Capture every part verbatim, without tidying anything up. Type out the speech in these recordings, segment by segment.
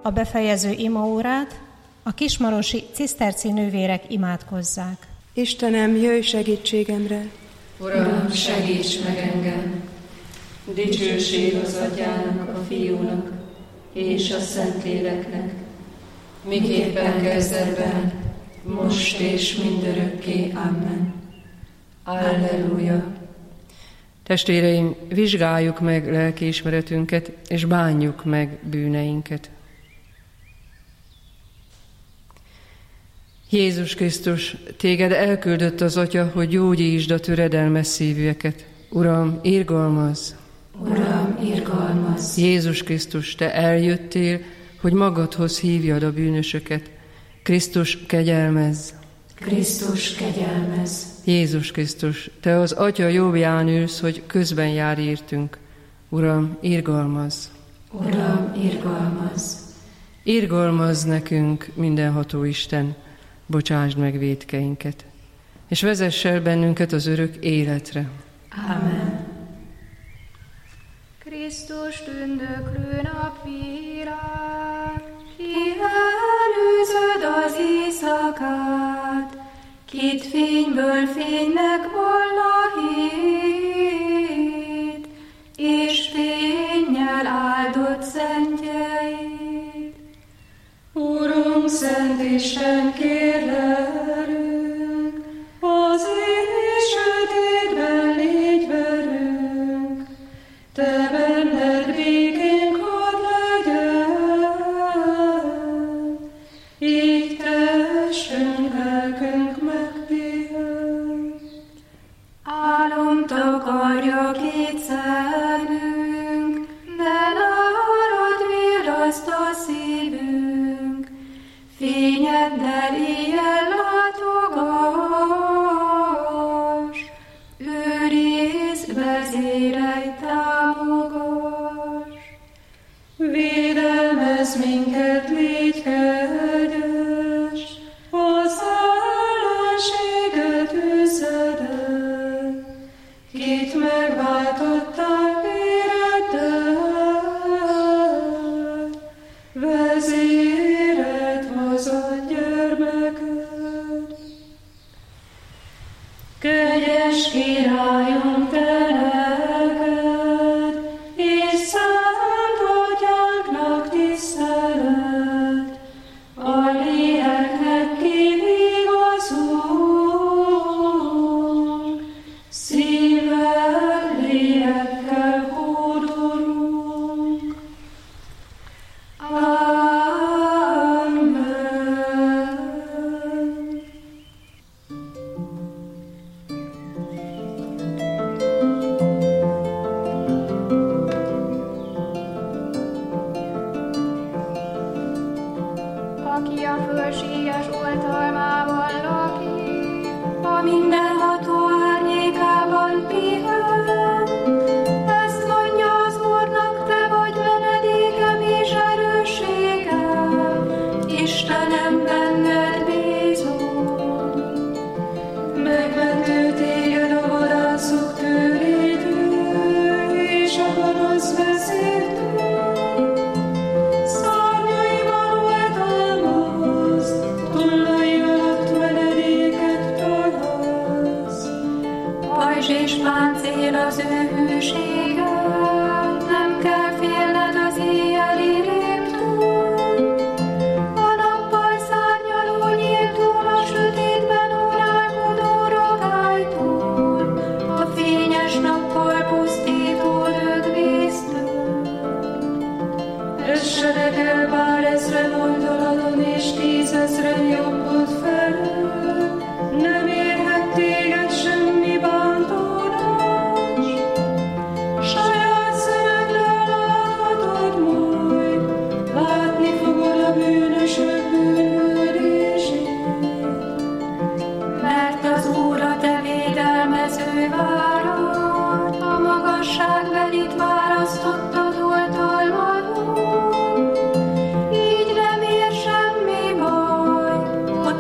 a befejező imaórát a kismarosi ciszterci nővérek imádkozzák. Istenem, jöjj segítségemre! Uram, segíts meg engem! Dicsőség az Atyának, a Fiúnak és a Szentléleknek, miképpen kezdetben, most és mindörökké. Amen. Alleluja! Testvéreim, vizsgáljuk meg lelkiismeretünket, és bánjuk meg bűneinket. Jézus Krisztus, téged elküldött az Atya, hogy gyógyítsd a töredelmes szívűeket. Uram, irgalmazz! Uram, irgalmazz! Jézus Krisztus, te eljöttél, hogy magadhoz hívjad a bűnösöket. Krisztus, kegyelmezz! Krisztus, kegyelmezz! Jézus Krisztus, te az Atya jobbján ülsz, hogy közben jár értünk. Uram, irgalmazz! Uram, irgalmazz! Irgalmazz nekünk, mindenható Isten, bocsásd meg vétkeinket, és vezess el bennünket az örök életre. Amen. Krisztus tündöklő napvilág, ki előzöd az éjszakát, kit fényből fénynek vall a hét, és fénnyel áldott szentjeid. Urunk, Szent Isten, kérlelünk, az éjs sötétben légy velünk, te benned békénk hadd legyen, így testünk, lelkünk megpihen. Álom takarja két szemünk, de nálad virraszt a szívünk, fényeddel éjjel látogass, őrizd, vezérelj, támogass. Védelmezz minket, légy kegyes, az ellenséget üzed el, kit megváltottál véreddel, vezéred hozott gyermeked. Kegyes Királyunk, te neked, és szent Atyánknak tisztelet, a léleknek kivigazunk, szívvel, lélekkel hódolunk. Amen. Aki a fölséges oltalmában lakik, A mindenható árnyékában pihen, ezt mondja az Úrnak, te vagy menedékem és erősségem, Istenem, benned bízom. Megmentő téged a vadászok tőlétől, és a gonosz vezértől. Szárnyaival oltalmazd, tollai alatt menedéket találsz. Pajzs és páncél az ő hűsége, nem kell félned az éjjeli rémtől. A nappal szárnyaló nyíltól, a sötétben uralkodó rogálytól, a fényes nappal pusztító dögvésztől. Essenek el bár ezren oldaladon és tízezren jobbod felől, nem érhet téged semmi bántódás. Saját szemedről láthatod majd, látni fogod a bűnösök bűnhődését. Mert az Úr a te védelmező várat, a magasságbelit választottad oltalmadon. Így nem ér semmi baj, ott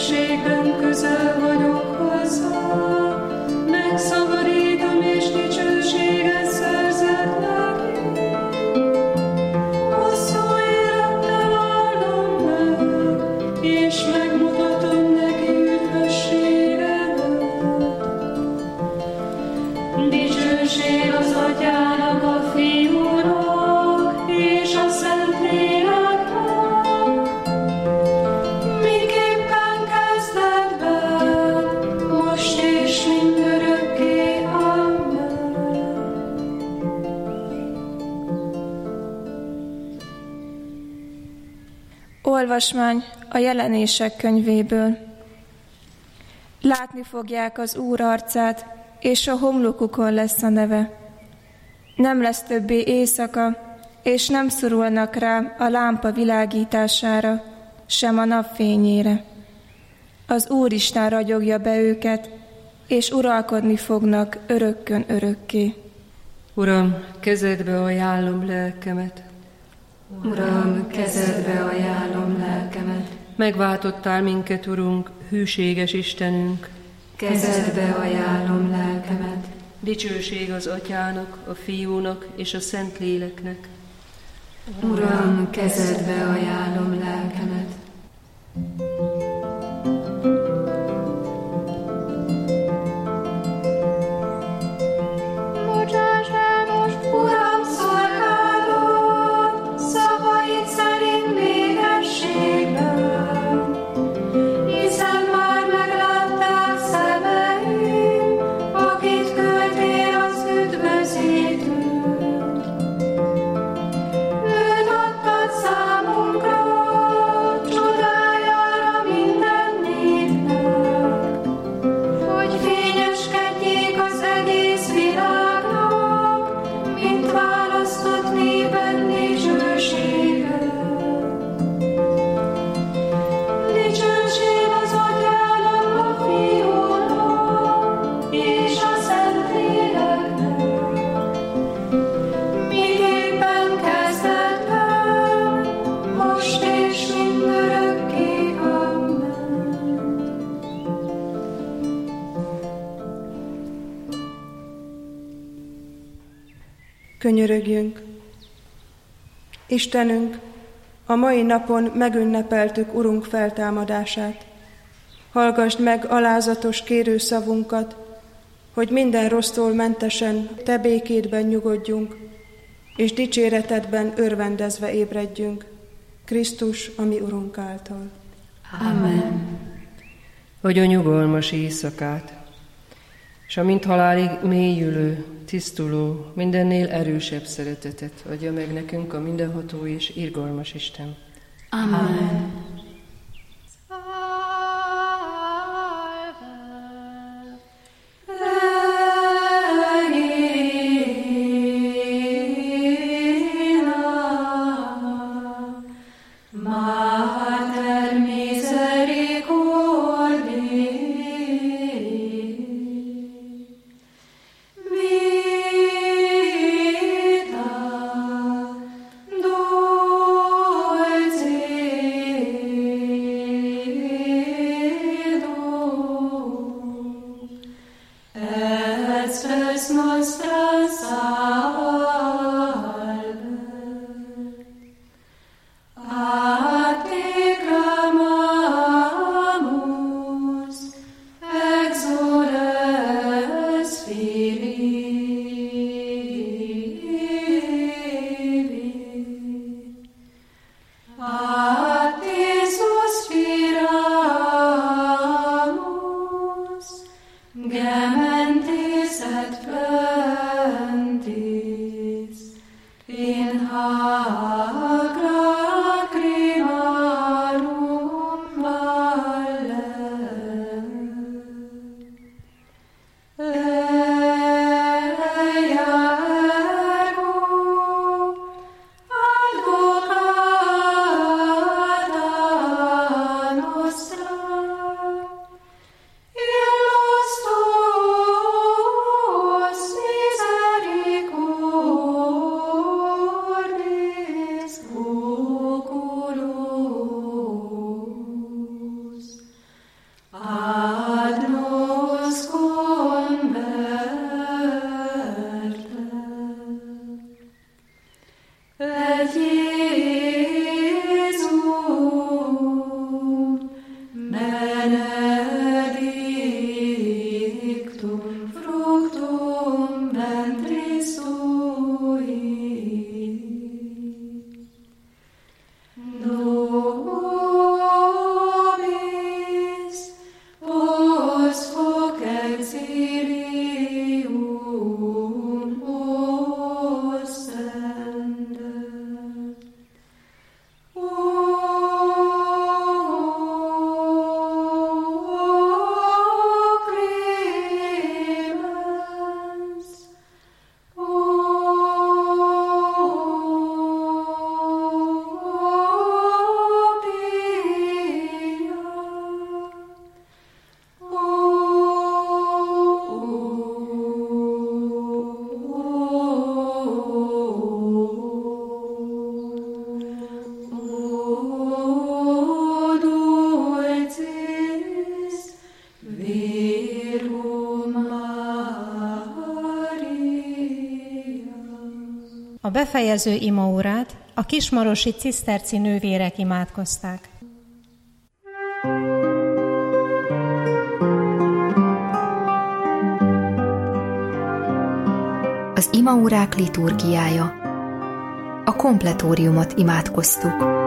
Szegénységben közel vagyok hozzá, megszabadítom és dicsőséget szerzek neki. Hosszú élettel áldom meg, és megmutatom neki üdvösségemet. Dicsőség az Atyának, a Fiúnak és a Szentléleknek, miképpen kezdetben, most és mindörökké. Amen. Olvasmány a Jelenések könyvéből. Látni fogják az Úr arcát, és a homlokukon lesz a neve. Nem lesz többé éjszaka, és nem szorulnak rá a lámpa világítására, sem a napfényére. Az Úristen ragyogja be őket, és uralkodni fognak örökkön örökké. Uram, kezedbe ajánlom lelkemet. Uram, kezedbe ajánlom lelkemet. Megváltottál minket, Urunk, hűséges Istenünk. Kezedbe ajánlom lelkemet. Dicsőség az Atyának, a Fiúnak és a Szentléleknek. Uram, kezedbe ajánlom lelkemet. Bocsáss el most, Uram, szolgálod, szavaid szerint békességben, hiszen már meglátták szemeim, akit küldtél az üdvözítőt. Őt adtad számunkra, csodájára minden népnek, hogy fényeskedjék az egész világnak, mint választott népen dicsőséget. Dicsőség az Atyának, a Fiúnak és a Szentléleknek, miképpen kezdetben, most és mindörökké. Amen. Könyörögjünk! Istenünk, a mai napon megünnepeltük Urunk feltámadását. Hallgasd meg alázatos kérőszavunkat, hogy minden rossztól mentesen Te békédben nyugodjunk, és dicséretedben örvendezve ébredjünk, Krisztus, a mi Urunk által. Amen. Adj nyugalmas éjszakát, és a mint halálig mélyülő, tisztuló, mindennél erősebb szeretetet adja meg nekünk a mindenható és irgalmas Isten. Amen. Mater misericordiae, vita dulcis A befejező imaórát a kismarosi ciszterci nővérek imádkozták. Az imaórák liturgiája. A kompletóriumot imádkoztuk.